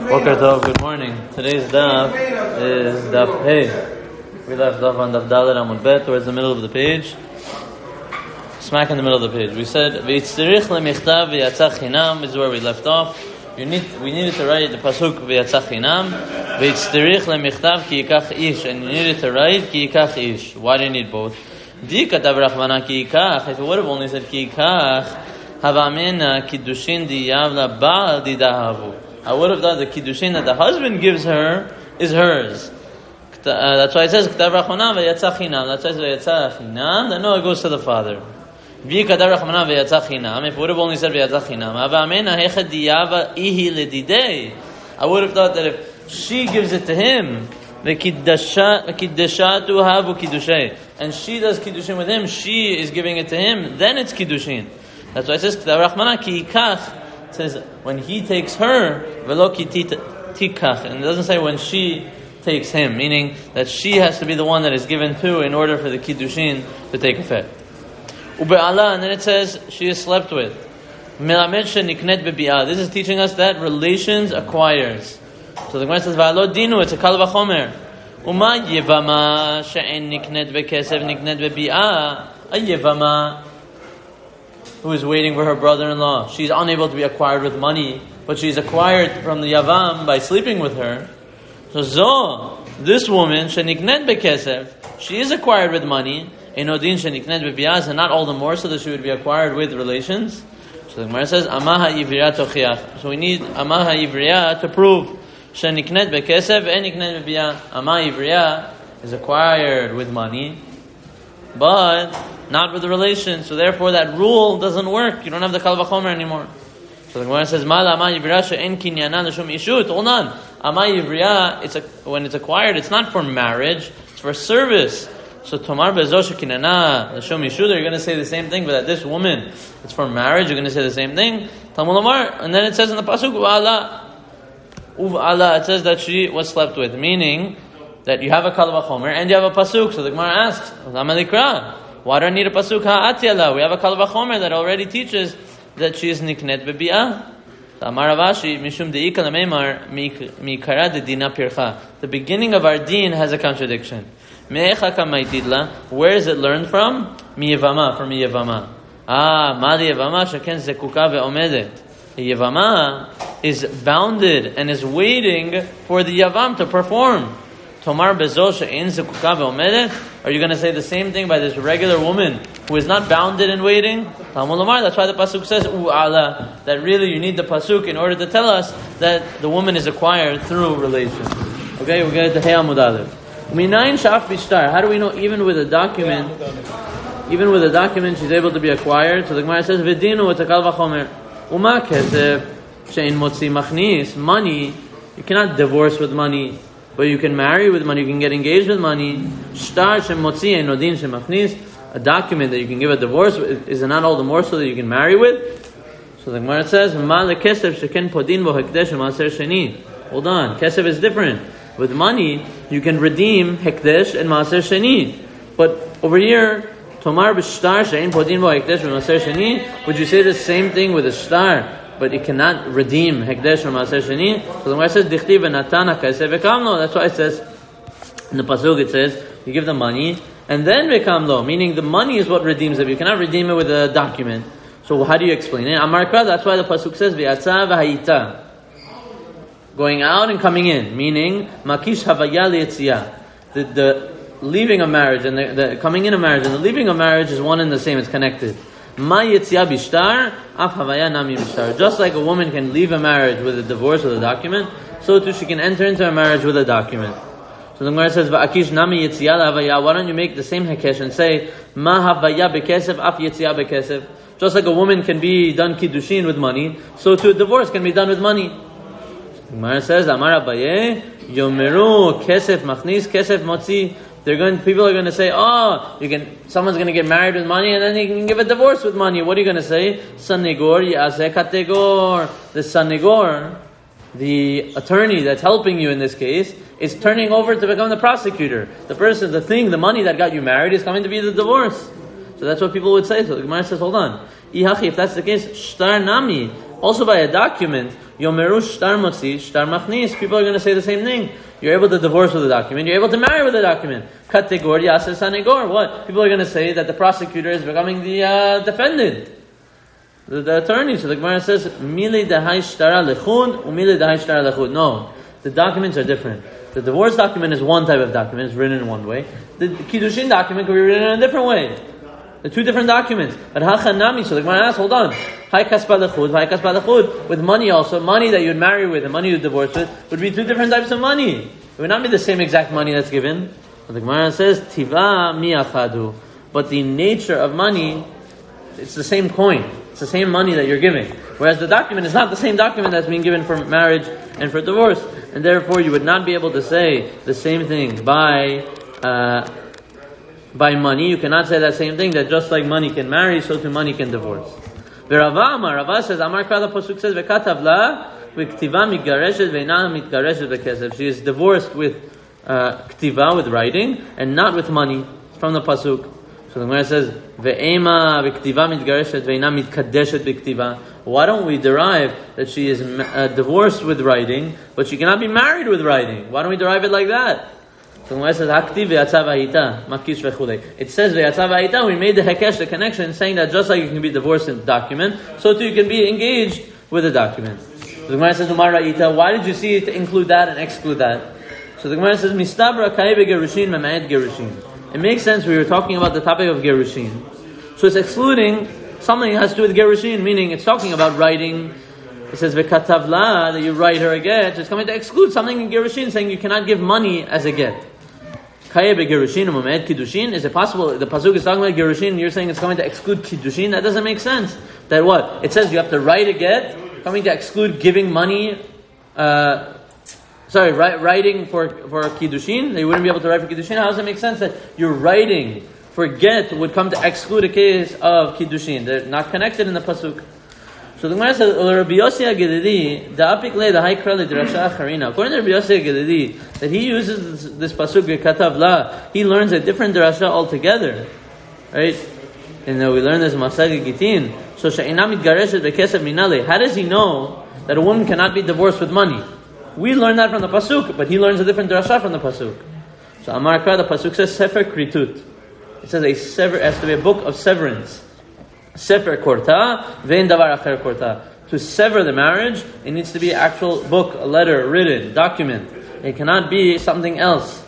Boker Tov, good morning. Today's daf is daf Hey. We left daf on daf Dalet Amud Bet towards the middle of the page. Smack in the middle of the page. We said V'yitzirich lemichtav v'yatzach chinam is where we left off. We needed to write the pasuk v'yatzach chinam. V'yitzirich lemichtav ki yikach ish, and you needed to write ki yikach ish. Why do you need both? Di katav rachmana ki yikach. If it would have only said ki yikach, havamena kiddushin di yavla ba'al di dahavu. I would have thought the kiddushin that the husband gives her is hers. That's why it says k'tav rachmana v'yatzach chinam. That's why it says v'yatzach chinam. Then no, it goes to the father. If it would have only said v'yatzach chinam, I would have thought that if she gives it to him, and she does kiddushin with him, she is giving it to him, then it's kiddushin. That's why it says it says when he takes her, and it doesn't say when she takes him, meaning that she has to be the one that is given to in order for the kiddushin to take effect. Ube'ala, and then it says she is slept with. This is teaching us that relations acquires. So the Gemara says, Va'alo dinu, it's a kal v'chomer. Uma yevama she'en niknet bekesev niknet bebi'ah. A yevama who is waiting for her brother-in-law. She's unable to be acquired with money, but she's acquired from the yavam by sleeping with her. So Zo, this woman, she'niknet bekesev, she is acquired with money. And not all the more so that she would be acquired with relations. So the Gemara says, Amaha Ivriya tochiach. So we need Amaha Ivriya to prove sheniknet bekesev and niknet bebiya. Amaha Ivriya is acquired with money, but not with the relations. So therefore that rule doesn't work. You don't have the kal v'chomer anymore. So the Gemara says, Mala Amaha Ivriya she'en kinyanan l'shum ishut. Hold on. Amaha Ivriya, when it's acquired, it's not for marriage, it's for service. So Tomar Bezosh Kinana L'Shom Yishuda, you're going to say the same thing, but that this woman, it's for marriage, you're going to say the same thing. Talmud Lamar, and then it says in the pasuk Uv'ala, it says that she was slept with, meaning that you have a kal v'chomer and you have a pasuk. So the Gemara asks, why do I need a pasuk? Ha'atiala, we have a kal v'chomer that already teaches that she is niknet bebi'ah. Amar Ravashi, Mishum de'ika l'meimar mikara dedina pircha. The beginning of our deen has a contradiction. Where is it learned from? Miyevama, from Yevama. Mali Yevama sheken zekuka ve'omedet. Yevama is bounded and is waiting for the Yavam to perform. Tomar bezo she'en zekuka ve'omedet. Are you going to say the same thing by this regular woman who is not bounded and waiting? Talmud Lamar, that's why the pasuk says U'ala, that really you need the pasuk in order to tell us that the woman is acquired through relations. Okay, we get to Hey Amud Aleph. How do we know even with a document she's able to be acquired? So the Gemara says, V'dinu, it's a kal v'chomer. Uma kesef she'en motzi machnis. Money, you cannot divorce with money, but you can marry with money, you can get engaged with money. Shtar she'en motzi ein odin she'en machnis. A document that you can give a divorce with, is it not all the more so that you can marry with? So the Gemara says, Ma lekesef sheken podin bo hekdesh u'maser sheni. Hold on, kesef is different. With money, you can redeem hekdesh and maaser sheni. But over here, tomar b'shtar she'en podin bo hekdesh v'maaser sheni. Would you say the same thing with a shtar, but it cannot redeem hekdesh or maaser sheni? So the Gemara says, dichtiv v'natana kaiseh v'kamlo. That's why it says in the pasuk, it says you give the money and then v'kamlo, meaning the money is what redeems it. You cannot redeem it with a document. So how do you explain it? Amarka. That's why the pasuk says v'yatza v'hayita. Going out and coming in, meaning makish havaya li'etziyah. The leaving of marriage and the coming in of marriage and the leaving of marriage is one and the same. It's connected. Ma yetziyah bishtar, af havaya nami bishtar. Just like a woman can leave a marriage with a divorce with a document, so too she can enter into a marriage with a document. So the Gemara says, "Va'akish nami yetziyah havaya." Why don't you make the same hekesh and say ma havaya bekesef, af yetziyah bekesef? Just like a woman can be done kiddushin with money, so too a divorce can be done with money. Gemara says, Amar Abaye, Yomeru kesef machnis kesef motzi. People are going to say, someone's going to get married with money and then he can give a divorce with money. What are you going to say? Sanigor yaseh kategor. The sanigor, the attorney that's helping you in this case, is turning over to become the prosecutor. The money that got you married is coming to be the divorce. So that's what people would say. So the Gemara says, hold on. If that's the case, shtar nami. Also by a document, Yomeru shtar motzi, shtar machnis. People are going to say the same thing. You're able to divorce with a document. You're able to marry with a document. Kategor yaser sanegor. What? People are going to say that the prosecutor is becoming the defendant, the attorney. So the Gemara says, Mili dahai shtara lechud, umili dahai shtara lechud. No, the documents are different. The divorce document is one type of document. It's written in one way. The Kiddushin document could be written in a different way. The two different documents. But hachanami, so the Gemara asks, hold on. Hai kaspa lechud, hai kaspa lechud. With money also, money that you'd marry with and money you'd divorce with would be two different types of money. It would not be the same exact money that's given. But the Gemara says, tiva mi'achadu. But the nature of money, it's the same coin. It's the same money that you're giving. Whereas the document is not the same document that's being given for marriage and for divorce. And therefore you would not be able to say the same thing by money. You cannot say that same thing, that just like money can marry, so too money can divorce. Rava says, Amar Kala Pasuk says, V'katav la, v'ktiva mitgareshet v'eina mitgareshet v'kesef. She is divorced with ktiva, with writing, and not with money, from the Pasuk. So the Gemara says, Ve'ema v'ktiva mitgareshet v'eina mitkadeshet v'ktiva. Why don't we derive that she is divorced with writing, but she cannot be married with writing? Why don't we derive it like that? So the Gemara says, Haktiv ve'yatza v'hayita, makish v'chulei. It says ve'yatza v'hayita, we made the hekesh, the connection, saying that just like you can be divorced in a document, so too you can be engaged with a document. So the Gemara says, Umar ra'ita, why did you see it to include that and exclude that? So the Gemara says, Mistabra kai v'gerushin mema'ed gerushin. It makes sense, we were talking about the topic of gerushin. So it's excluding something that has to do with gerushin, meaning it's talking about writing. It says v'katavla, that you write her a get. It's coming to exclude something in gerushin, saying you cannot give money as a get. Kaya begerushin u'mamed kiddushin. Is it possible the pasuk is talking about gerushin and you're saying it's coming to exclude kiddushin? That doesn't make sense. That what? It says you have to write a get, coming to exclude giving money. Writing for kiddushin. They wouldn't be able to write for kiddushin. How does it make sense that you're writing for get would come to exclude a case of kiddushin? They're not connected in the pasuk. So the Gemara says, Rabbi Yossi HaGelili, da'apik the high krali drasha acharina. According to Rabbi Yossi HaGelili, that he uses this pasuk katav la, he learns a different drasha altogether, right? And we learn this in Masag Gitin. So she'ina mitgareshet v'kesef minale. How does he know that a woman cannot be divorced with money? We learn that from the pasuk, but he learns a different drasha from the pasuk. So Amar Kra, the pasuk says sefer kritut. It says it has to be a book of severance. Sefer korta, vein davar acher korta. To sever the marriage, it needs to be an actual book, a letter, written, document. It cannot be something else.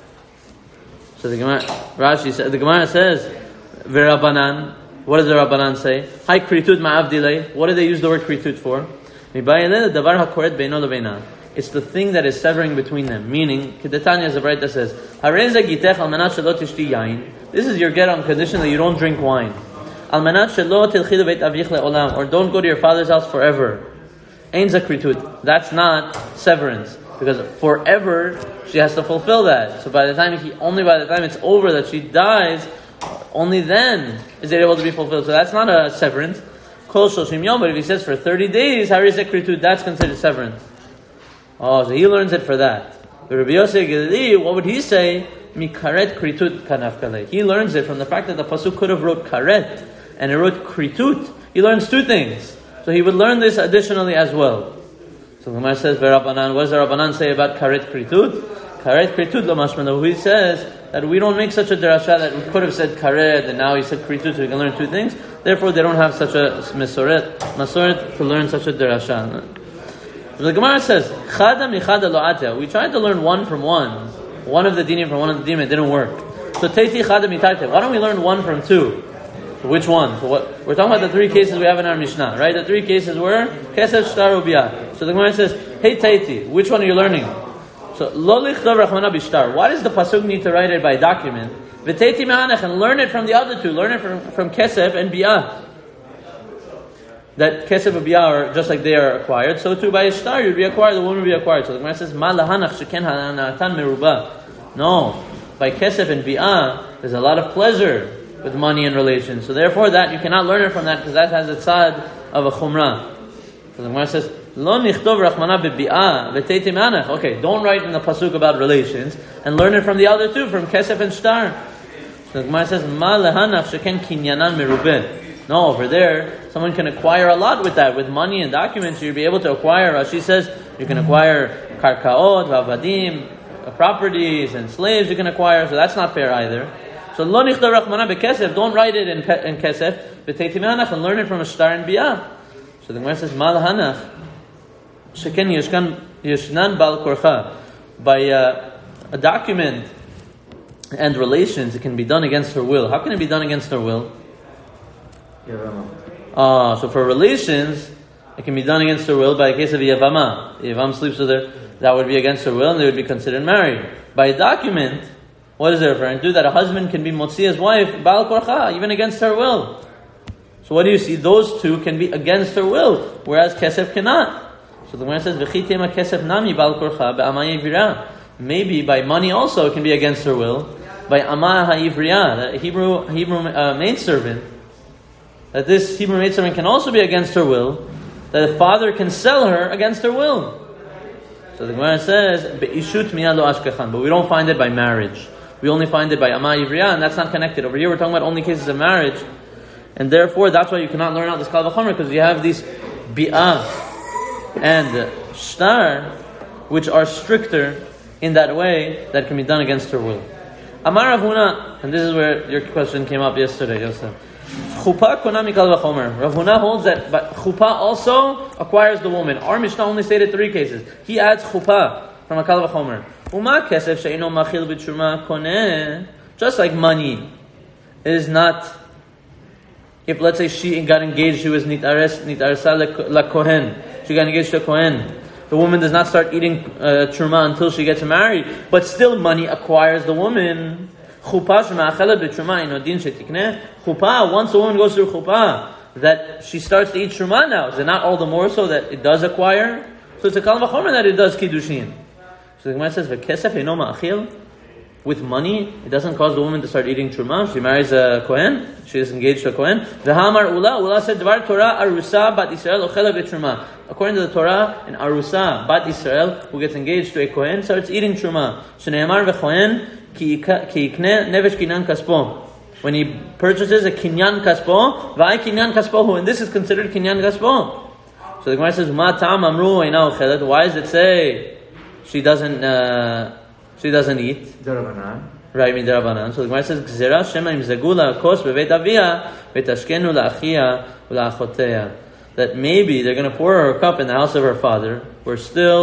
So the Gemara, Rashi says, the Gemara says, V'Rabbanan. What does the Rabbanan say? Hai kritut ma'avdilei. What do they use the word kritut for? Davar hakoret beino leveina. It's the thing that is severing between them. Meaning, Kedetanya is a right that says, Hareza gitech al manat shelo tishti yain. This is your get on condition that you don't drink wine. Al manat shelo tilchi leveit avich le'olam. Or don't go to your father's house forever. Ein zakritut. That's not severance. Because forever, she has to fulfill that. So by the time it's over that she dies, only then is it able to be fulfilled. So that's not a severance. Kol shoshim yom. But if he says for 30 days, Harei zakritut, that's considered severance. Oh, so he learns it for that. But Rabbi Yossi HaGelili, what would he say? Mikaret kritut kanafkale. He learns it from the fact that the pasuk could have wrote karet and it wrote kritut. He learns two things. So he would learn this additionally as well. So the Gemara says, V'Rabbanan, what does the Rabbanan say about karet kritut? Karet kritut lo mashmana. He says that we don't make such a derasha that we could have said karet and now he said kritut, so we can learn two things. Therefore, they don't have such a masoret to learn such a derasha. The Gemara says, Chada michada lo atya. We tried to learn one from one. One of the dinim from one of the dinim, it didn't work. So teiti chada mitate. Why don't we learn one from two? So which one? So what we're talking about the three cases we have in our Mishnah, right? The three cases were kesef, shtar, ubiyah. So the Gemara says, hey teiti, which one are you learning? So lo lichdav rachmana bishtar. Why does the pasuk need to write it by document? V'teiti me'anech, and learn it from the other two. Learn it from kesef and biyah. That kesef and biyah are just like they are acquired, so too by ishtar you'd be acquired, the woman would be acquired. So the Gemara says, Ma lahanach sheken hanatan meruba. No, by kesef and biyah, there's a lot of pleasure with money and relations. So therefore that, you cannot learn it from that, because that has a tzad of a chumrah. So the Gemara says, Lo nichtov rachmana b'biyah v'teiti me'anach. Okay, don't write in the pasuk about relations, and learn it from the other two, from kesef and shtar. So the Gemara says, Ma lahanach sheken kinyanan merubeh. No, over there, someone can acquire a lot with that, with money and documents. You'll be able to acquire. Rashi says you can acquire karkaot, vavadim, properties and slaves. You can acquire, so that's not fair either. So lo nichda rachmana bekesef. Don't write it in kesef. B'teitim hanach and learn it from a shtar and biyah. So the Gemara says mal hanach sheken yeshnan bal korcha. By a document and relations, it can be done against her will. How can it be done against her will? So for relations, it can be done against her will by a case of Yavama. Yavam sleeps with her, that would be against her will, and they would be considered married. By a document, what is it referring to? That a husband can be motzi his wife, Baal Korcha, even against her will. So what do you see? Those two can be against her will, whereas Kesef cannot. So the Gemara says, V'chitema Kesef nami Baal Korcha be'amah yivriya. Maybe by money also it can be against her will. By amah ha'ivriya, the Hebrew maidservant, that this Hebrew maidservant can also be against her will, that the father can sell her against her will. So the Gemara says, Be'ishut miyad lo ashkechan, but we don't find it by marriage. We only find it by amah ivriya, and that's not connected. Over here we're talking about only cases of marriage, and therefore that's why you cannot learn out this kal v'chomer, because you have these bi'ah and shtar, which are stricter in that way, that can be done against her will. Amar Rav Huna, and this is where your question came up yesterday, Yosef. Chuppah kona mikal v'chomer. Rav Huna holds that but chuppah also acquires the woman. Our Mishnah only stated 3 cases. He adds chuppah from a kal v'chomer. Uma kesef she'ino machil b'tshuma koneh. Just like money is not, if let's say she got engaged, she was nitaresa la kohen. She got engaged to a kohen. The woman does not start eating truma until she gets married, but still money acquires the woman. Chuppah, once a woman goes through chuppah, that she starts to eat truma now, is it not all the more so that it does acquire? So it's a kal v'chomer that it does kiddushin. So the Gemara says, "V'kesef eino ma'achil." With money, it doesn't cause the woman to start eating truma. She marries a kohen. She is engaged to a kohen. V'hamar ula said, "Dvar Torah arusa bat Israel ochela v'truma." According to the Torah, an arusa bat Israel who gets engaged to a kohen starts eating truma. Shneimar v'kohen ki yikne nevesh kinyan kaspo. When he purchases a kinyan kaspo, v'ay kinyan kaspo, and this is considered kinyan kaspo. So the Gemara says, "Ma ta'am amru eina ochelet." Why does it say she doesn't eat? Darabanan. Right, midarabanan. So the Gemara says, "Gzera shema im zagula kos beveit avia v'tashkenu la'achia v'la'achoteya." That maybe they're going to pour her a cup in the house of her father, where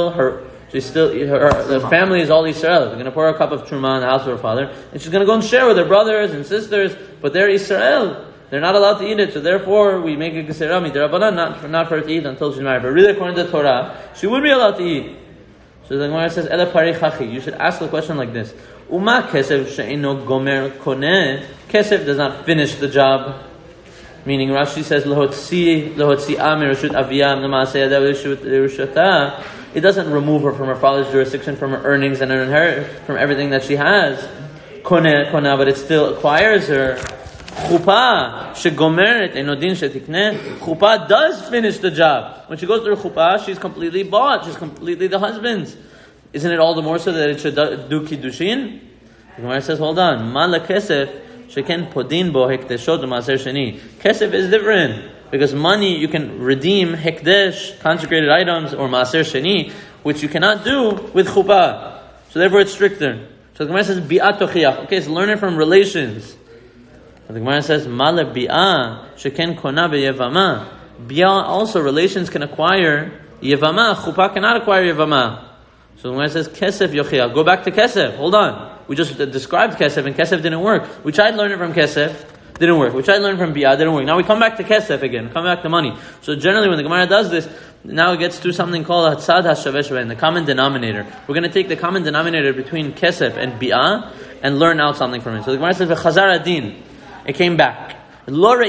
the family is all Israel. They're going to pour her a cup of truma in the house of her father, and she's going to go and share with her brothers and sisters, but they're Israel. They're not allowed to eat it, so therefore we make a gzera midarabanan, not for her to eat until she's married. But really, according to the Torah, she would be allowed to eat. So the Gemara says, "Ela pari chachi." You should ask the question like this: Uma kesef she'ino gomer koneh. Kesef does not finish the job. Meaning, Rashi says, "Lehotzi amirashut aviyam l'maaseh yadav l'rishutah." It doesn't remove her from her father's jurisdiction, from her earnings and her inheritance, from everything that she has. Koneh, but it still acquires her. Chuppah shegomeret enodin shetikneh. Chuppah does finish the job. When she goes through chuppah, she's completely bought. She's completely the husband's. Isn't it all the more so that it should do kiddushin? The Gemara says, hold on. Mala kesef sheken podin bo hekdeshot u'maser sheni. Kesef is different because money you can redeem hekdesh, consecrated items, or maser sheni, which you cannot do with chuppah. So therefore, it's stricter. So the Gemara says bi'at tochiach. Okay, so learn it from relations. The Gemara says, "Mala bi'ah sheken kona be'yevama." Bi'ah also, relations can acquire yevama. Chuppah cannot acquire yevama. So the Gemara says, "Kesef yochiach." Go back to kesef. Hold on. We just described kesef, and kesef didn't work. We tried learning from kesef, didn't work. We tried learning from bi'ah, didn't work. Now we come back to kesef again. Come back to money. So generally, when the Gemara does this, now it gets to something called hatzad hashaveh sheveh, the common denominator. We're going to take the common denominator between kesef and bi'ah and learn out something from it. So the Gemara says, "V'chazar adin." It came back. Neither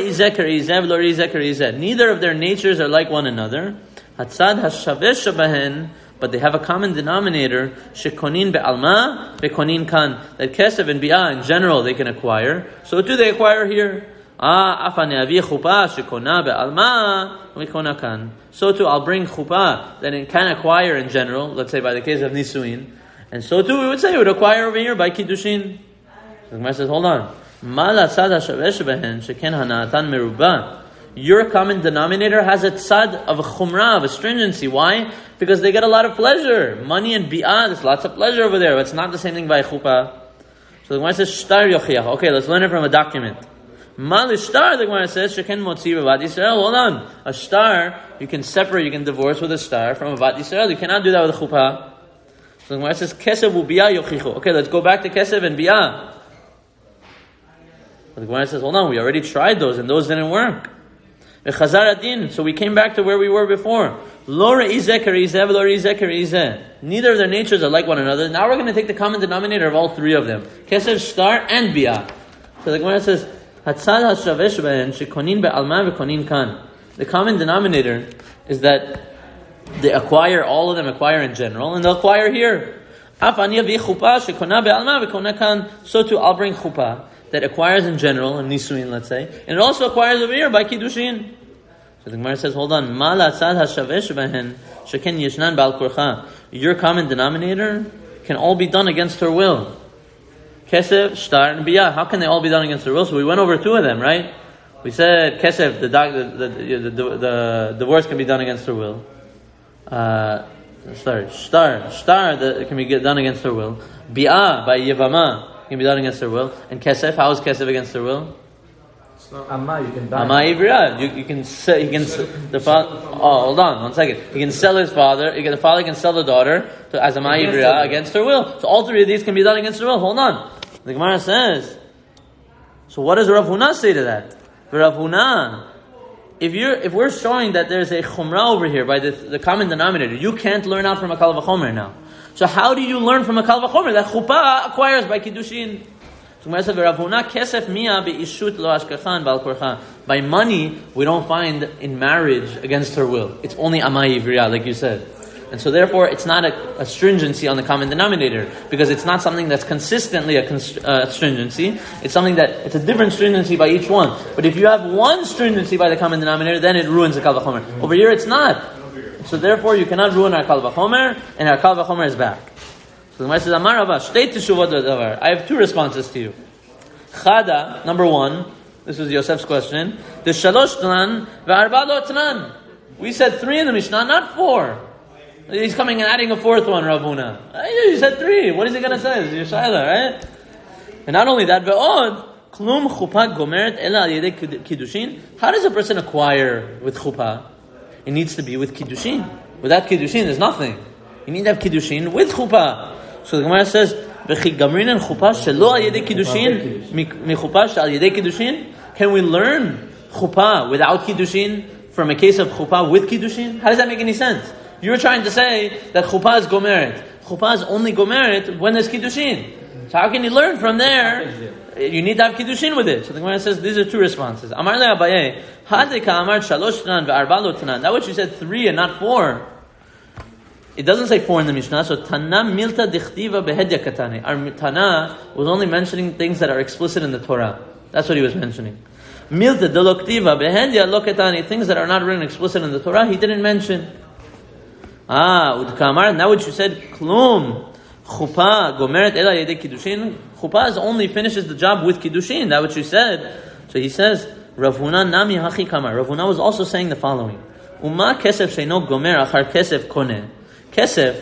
of their natures are like one another. Hatzad hashaveh shabahen, but they have a common denominator. Shekonin be'alma, bekonin kan. That kesef and bi'ah in general they can acquire. So too they acquire here. So too I'll bring chuppah that it can acquire in general. Let's say by the case of nisuin, and so too we would say it would acquire over here by kiddushin. So the Gemara says, hold on. What Your common denominator has a tzad of a chumrah, of a stringency. Why? Because they get a lot of pleasure. Money and bi'ah, there's lots of pleasure over there. It's not the same thing by chuppah. So the Gemara says, shtar yochiach. Okay, let's learn it from a document. Mal shtar, the Gemara says, sheken motzi b'vat Yisrael. Hold on. A shtar, you can separate, you can divorce with a shtar from a vat Yisrael. You cannot do that with a chuppah. So the Gemara says, kesef u'bi'ah yochichu. Okay, let's go back to kesef and bi'ah. But the Gemara says, hold on, we already tried those and those didn't work. So we came back to where we were before. Neither of their natures are like one another. Now we're going to take the common denominator of all three of them. Kesef, shtar, and bi'ah. So the Gemara says, the common denominator is that they acquire, all of them acquire in general, and they'll acquire here. So too, I'll bring chuppah that acquires in general, in nisuin, let's say, and it also acquires over here by kiddushin. So the Gemara says, hold on, your common denominator can all be done against her will. Kesef, shtar, and bi'ah. How can they all be done against her will? So we went over two of them, right? We said kesef, the divorce can be done against her will. Shtar, it can be done against her will. Bi'ah, by yevama, can be done against her will. And kesef, how is kesef against her will? Amma, you can die. Amma Ivriya. You can sell. The father. Oh, hold on, 1 second. He can sell his father. The father can sell the daughter as Amma Ivriya against her will. So all three of these can be done against her will. Hold on. The Gemara says. So what does Rav Huna say to that? Rav Huna, if we're showing that there's a chumrah over here by the common denominator, you can't learn out from a kal v'chomer now. So how do you learn from a kal v'chomer that chuppah acquires by kiddushin? By money, we don't find in marriage against her will. It's only amai ivriya, like you said. And so therefore, it's not a stringency on the common denominator, because it's not something that's consistently a stringency. It's something it's a different stringency by each one. But if you have one stringency by the common denominator, then it ruins the kal v'chomer. Over here, it's not. So therefore, you cannot ruin our kal v'chomer, and our kal v'chomer is back. So the Gemara says, Amar Rava, shtei teshuvot l'davar. I have two responses to you. Chada, number one, this was Yosef's question. The shalosh tnan ve'arba lo tnan. We said 3 in the Mishnah, not 4. He's coming and adding a 4th one, Rav Huna. You said 3. What is he going to say? It's your shaila, right? And not only that, ve'od, klum chuppah gomeret ela al yedei kiddushin. How does a person acquire with chuppah? It needs to be with kiddushin. Without kiddushin, there's nothing. You need to have kiddushin with chuppah. So the Gemara says, "V'chi gamrinan chuppah shelo al yedei kiddushin mi chuppah shel yedei kiddushin." Can we learn chuppah without kiddushin from a case of chuppah with kiddushin? How does that make any sense? You're trying to say that chuppah is gomeret. Chuppah is only gomeret when there's kiddushin. So how can you learn from there? You need to have kiddushin with it. So the Gemara says these are two responses. Amar le Abaye, hadeka amar shalosh tanan ve'arba lo tanan. That what you said 3 and not 4. It doesn't say 4 in the Mishnah, so Tana milta dichtiva behedya katane. Our Tana was only mentioning things that are explicit in the Torah. That's what he was mentioning. Milta deloktiva behedya lo katane. Things that are not written explicit in the Torah, he didn't mention. Udkamar, now what you said, klum, chuppah, gomeret ela yedei kiddushin. Chuppah only finishes the job with kiddushin. That's what you said. So he says, Rav Huna nami hachi kamar. Rav Huna was also saying the following. Uma kesef sheino gomer achar kesef koneh. Kesef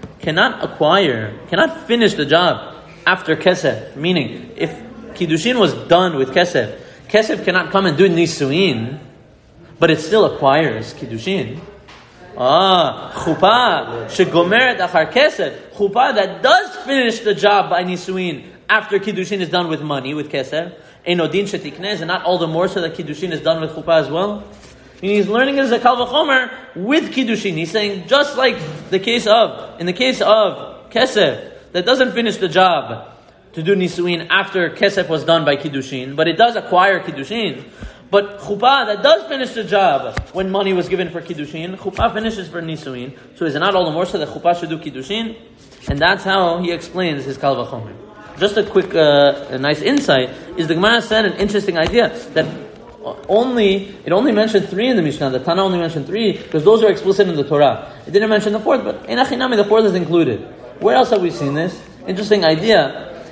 cannot finish the job after kesef. Meaning, if kiddushin was done with kesef cannot come and do nisuin, but it still acquires kiddushin. Chuppah shegomeret achar kesef. Chuppah that does finish the job by nisuin after kiddushin is done with money, with kesef. Enodin shetiknez, and not all the more so that kiddushin is done with chuppah as well. And he's learning it as a kal v'chomer with kiddushin. He's saying just like in the case of kesef that doesn't finish the job to do nisuin after kesef was done by kiddushin, but it does acquire kiddushin. But chuppah that does finish the job when money was given for kiddushin, chuppah finishes for nisuin. So is it not all the more so that chuppah should do kiddushin? And that's how he explains his kal v'chomer. Just a quick, a nice insight is the Gemara said an interesting idea that it only mentioned 3 in the Mishnah. The Tana only mentioned 3 because those are explicit in the Torah. It didn't mention the 4th, but in Achinami the 4th is included. Where else have we seen this? Interesting idea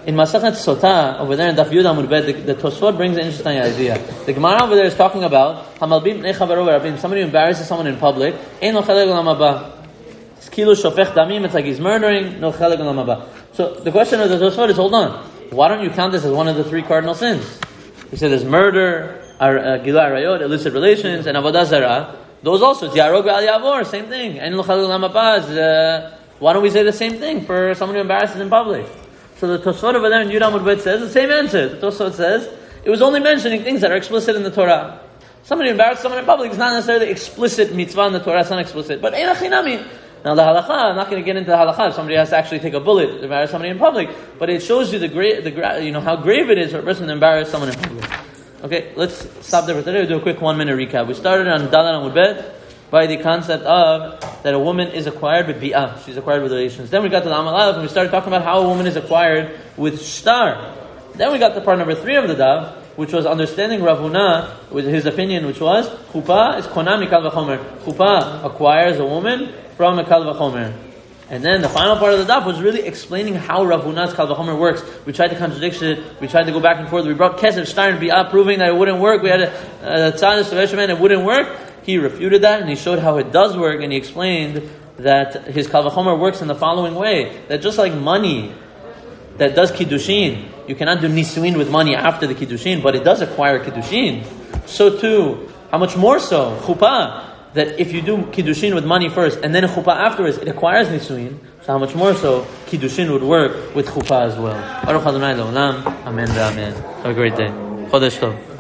In Masachet Sotah, over there in Daf Yud Amud Bet, the Tosfot brings an interesting idea. The Gemara over there is talking about Hamalbim Pnei Chavaro Rabim, somebody who embarrasses someone in public. Ein lo chelek olam haba. It's kilu shofech damim. It's like he's murdering. No chelek olam haba. So the question of the Tosfot is, hold on, why don't you count this as one of the 3 cardinal sins? He said there's murder, Gilui Arayot, illicit relations, and Avodah Zarah. Those also, Tiarog Al Yavor, same thing. Ein lo chelek olam haba. Why don't we say the same thing for someone who embarrasses in public? So the Tosfot over there in Yud Amud Bet says the same answer. The Tosfot says it was only mentioning things that are explicit in the Torah. Somebody embarrassed someone in public is not necessarily explicit mitzvah in the Torah. It's not explicit, but ein achinami. Now the halacha, I'm not going to get into the halacha if somebody has to actually take a bullet to embarrass somebody in public, but it shows you how grave it is for a person to embarrass someone in public. Okay, let's stop there for today. We'll do a quick 1-minute recap. We started on Dalan Amud Bet by the concept of that a woman is acquired with bi'ah. She's acquired with relations. Then we got to the Amal Aleph and we started talking about how a woman is acquired with shtar. Then we got to part number 3 of the Daf, which was understanding Rav Huna with his opinion, which was Chuppah is konam mikal v'chomer. Chuppah acquires a woman from a kal v'chomer. And then the final part of the Daf was really explaining how Rav Huna's kal v'chomer works. We tried to contradict it. We tried to go back and forth. We brought Kesef, Shtar, and bi'ah, proving that it wouldn't work. We had a tzadis of Eshman, it wouldn't work. He refuted that and he showed how it does work, and he explained that his kal v'chomer works in the following way: that just like money that does kiddushin, you cannot do nisuin with money after the kiddushin, but it does acquire kiddushin. So too, how much more so chuppah, that if you do kiddushin with money first and then a chuppah afterwards, it acquires nisuin. So how much more so kiddushin would work with chuppah as well. Baruch Adonai Le'olam. Amen. Amen. Have a great day. Chodesh Tov.